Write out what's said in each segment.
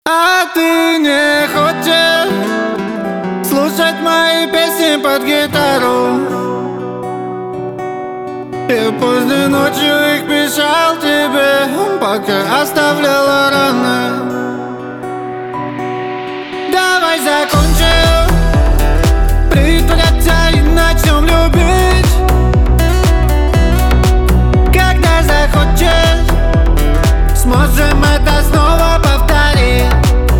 А ты не хочешь слушать мои песни под гитару? Я поздней ночью их писал тебе, пока оставляла раны. Давай закончим притворяться и начнем любить. Когда захочешь, сможем это снова повторить.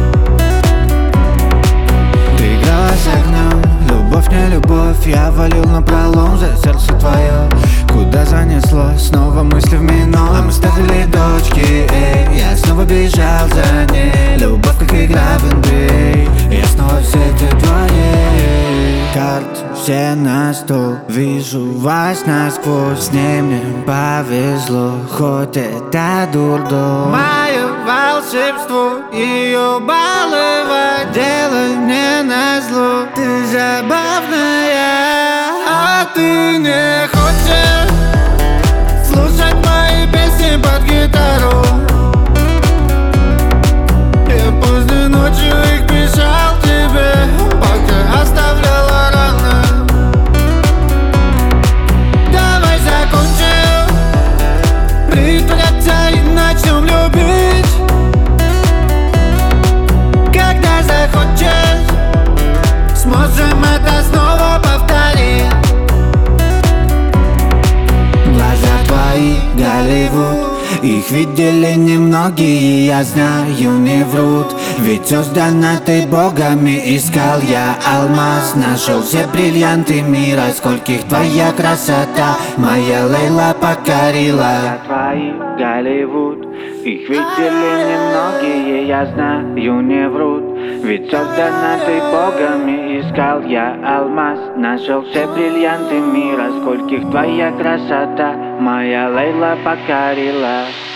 Ты играла с огнем, любовь не любовь. Я валил напролом за сердце твое. Куда занесло, снова мысли в мино. А мы ставили дочки, эй. Я снова бежал за ней. Любовь как игра в NBA. Я снова в сети твоей. Карты все на стол, вижу вас насквозь. С ней мне повезло, хоть это дурдом. Мое волшебство, ее баловать. Делай мне назло, ты забавная. А ты не хочешь слушать мои песни под гитару? Я поздней ночью их писал тебе, пока оставляла раны. Давай закончим притворяться и начнем любить. Когда захочешь, сможем это снова повторить. Глаза твои, Голливуд, их видели немногие, я знаю, не врут. Ведь создана ты богами, искал я алмаз. Нашел все бриллианты мира, скольких твоя красота моя Лейла покорила. Глаза твои, Голливуд, их видели немногие, я знаю, не врут. Ведь создана ты богами, искал я алмаз. Нашел все бриллианты мира, скольких твоя красота моя Лейла покорила.